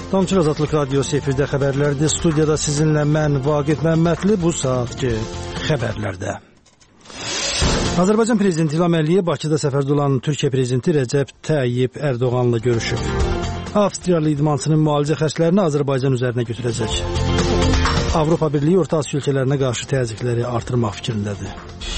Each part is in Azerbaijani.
Damcı Azadlıq Radiosu efirdə xəbərlərdir. Studiyada sizinlə mən Vaqif Məmmədli. Bu saatki xəbərlərdə. Azərbaycan Prezidenti İlham Əliyev Bakıda səfərdə olan Türkiyə Prezidenti Rəcəb Tayyip Ərdoğanla görüşüb. Avstriyalı idmançının müalicə xərclərini Azərbaycan üzərinə götürəcək. Avropa Birliyi Orta Asiya ölkələrinə qarşı təzyiqləri artırmaq fikrindədir.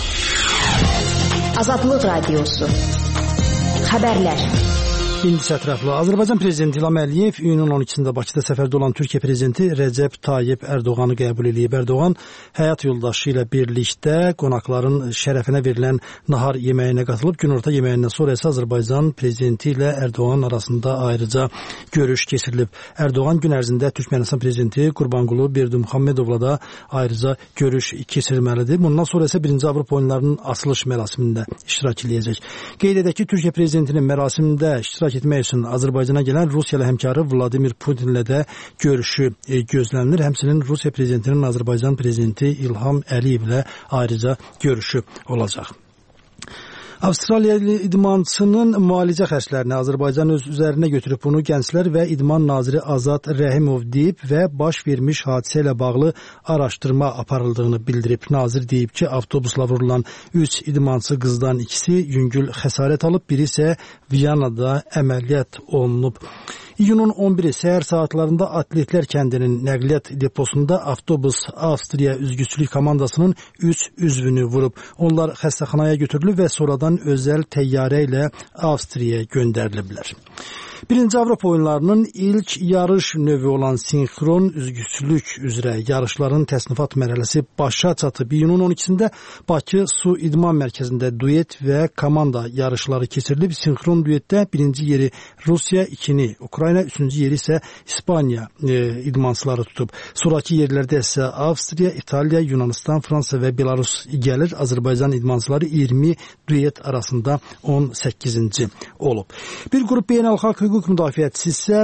Azadlıq Radiosu xəbərlər. İndi ətraflı. Azərbaycan Prezidenti İlham Əliyev iyunun 12-də Bakıda səfərdə olan Türkiyə Prezidenti Rəcəb Tayyip Ərdoğanı qəbul edib. Ərdoğan həyat yoldaşı ilə birlikdə qonaqların şərəfinə verilən nahar yeməyinə qatılıb. Günorta yeməyindən sonra isə Azərbaycan Prezidenti ilə Ərdoğan arasında ayrıca görüş keçirilib. Ərdoğan gün ərzində Türkmənistan Prezidenti Qurbanqulu Berdimuhamedovla da ayrıca görüş keçirməlidir. Bundan sonra isə 1-ci Avropa oyunlarının açılış mərasimində iştirak edəcək. Qeyd edək ki, Türkiyə Prezidentinin mərasimdə iştirak etmək üçün Azərbaycana gələn Rusiyalı həmkarı Vladimir Putinlə də görüşü gözlənilir. Həmçinin Rusiya Prezidentinin Azərbaycan Prezidenti İlham Əliyevlə ayrıca görüşü olacaq. Avstraliyalı idmançının müalicə xərclərini Azərbaycan öz üzərinə götürüb. Bunu Gənclər və İdman Naziri Azad Rəhimov deyib və baş vermiş hadisə ilə bağlı araşdırma aparıldığını bildirib. Nazir deyib ki, avtobusla vurulan 3 idmançı qızdan ikisi yüngül xəsarət alıb, biri isə Viyanada əməliyyat olunub. İyunun 11-i səhər saatlarında Atletlər kəndinin nəqliyyat deposunda avtobus Avstriya üzgüçülük komandasının 3 üzvünü vurub. Onlar xəstəxanaya götürülüb və sonradan özəl təyyarə ilə Avstriyaya göndəriliblər. 1-ci Avropa oyunlarının ilk yarış növü olan sinxron üzgüçülük üzrə yarışların təsnifat mərhələsi başa çatıb. İyunun 12-də Bakı Su İdman Mərkəzində duet və komanda yarışları keçirilib. Sinxron duetdə 1-ci yeri Rusiya, 2-ni Ukrayna, 3-cü yeri isə İspaniya idmançıları tutub. Sonraki yerlərdə isə Avstriya, İtaliya, Yunanistan, Fransa və Belarus gəlir. Azərbaycan idmançıları 20 duet arasında 18-ci olub. Bir qrup beynəlxalq hüquq müdafiəçisi isə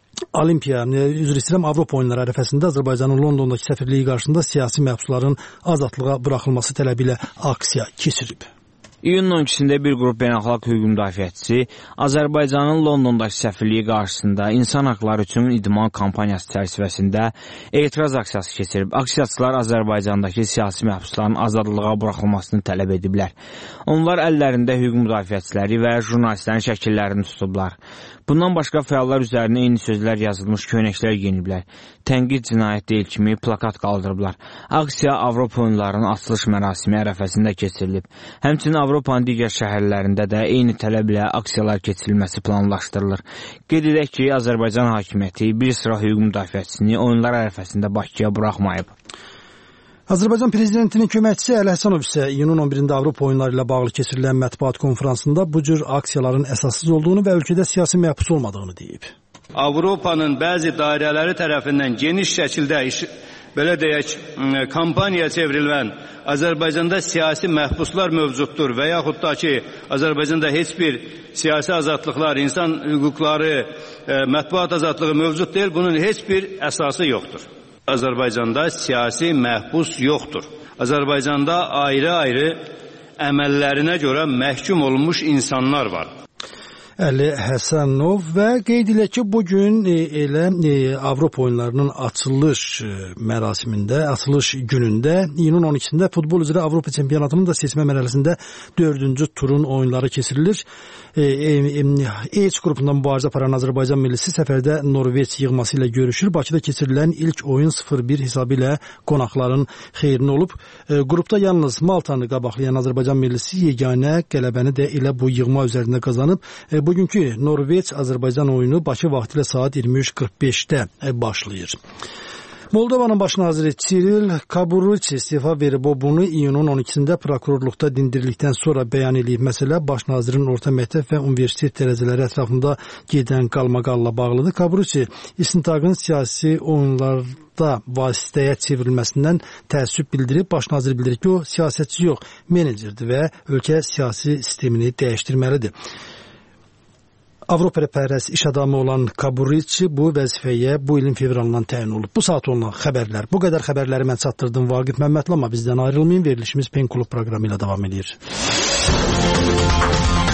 Avropa oyunları ərəfəsində Azərbaycanın Londondakı səfirliyi qarşısında siyasi məhbusların azadlığa buraxılması tələbi ilə aksiya keçirib. İyunun 12-də bir qrup beynəlxalq hüquq müdafiəçisi Azərbaycanın Londondakı səfirliyi qarşısında insan haqları üçün idman kampaniyası çərçivəsində etiraz aksiyası keçirib. Aksiyaçılar Azərbaycandakı siyasi məhbusların azadlığa buraxılmasını tələb ediblər. Onlar əllərində hüquq müdafiəçiləri və jurnalistlərin şəkillərini tutublar. Bundan başqa fəallar üzərinə eyni sözlər yazılmış köynəklər geyiniblər. Tənqid cinayət deyil kimi plakat qaldırıblar. Aksiya Avropa oyunlarının açılış mərasimi ərəfəsində keçirilib. Həmçinin Avropanın digər şəhərlərində də eyni tələblə aksiyalar keçirilməsi planlaşdırılır. Qeyd edək ki, Azərbaycan hakimiyyəti bir sıra hüquq müdafiəçisini oyunlar ərəfəsində Bakıya buraxmayıb. Azərbaycan Prezidentinin köməkçisi Əli Həsənov isə iyunun 11-də Avropa oyunları ilə bağlı keçirilən mətbuat konfransında bu cür aksiyaların əsassız olduğunu və ölkədə siyasi məhbus olmadığını deyib. Avropanın bəzi dairələri tərəfindən geniş şəkildə belə deyək, kampaniya çevrilən Azərbaycanda siyasi məhbuslar mövcuddur və yaxud da ki, Azərbaycanda heç bir siyasi azadlıqlar, insan hüquqları, mətbuat azadlığı mövcud deyil, bunun heç bir əsası yoxdur. Azərbaycanda siyasi məhbus yoxdur. Azərbaycanda ayrı-ayrı əməllərinə görə məhkum olunmuş insanlar var. Əli Həsənov və qeyd edək ki, bugün elə Avropa oyunlarının açılış mərasimində, açılış günündə iyunun 12-də futbol üzrə Avropa çempionatının da seçmə mərhələsində 4-cü turun oyunları keçirilir. EH qrupunda mübarizə aparan Azərbaycan millisi səfərdə Norveç yığması ilə görüşür. Bakıda keçirilən ilk oyun 0-1 hesabı ilə qonaqların xeyrinə olub. Qrupda yalnız Maltanı qabaqlayan Azərbaycan millisi yeganə qələbəni də elə bu yığma üzərində qazanıb. Bugünkü Norveç-Azərbaycan oyunu Bakı vaxtı ilə saat 23:45-də başlayır. Moldovanın baş naziri Kiril Kaburuçi istifa verib. O bunu iyunun 12-də prokurorluqda dindirildikdən sonra bəyan edib. Məsələ baş nazirin orta məktəb və universitet dərəcələri ətrafında gedən qalmaqalla bağlıdır. Kaburuçi istintaqın siyasi oyunlarda vasitəyə çevrilməsindən təəssüb bildirib. Baş nazir bildirir ki, o siyasətçi yox, menecerdir və ölkə siyasi sistemini dəyişdirməlidir. Avropapərəst iş adamı olan Kaburuçi bu vəzifəyə bu ilin fevralından təyin olub. Bu saat olunan xəbərlər. Bu qədər xəbərləri mən çatdırdım Vaqif Məmmədli, amma bizdən ayrılmayın. Verilişimiz Pen Klub proqramı ilə davam edir.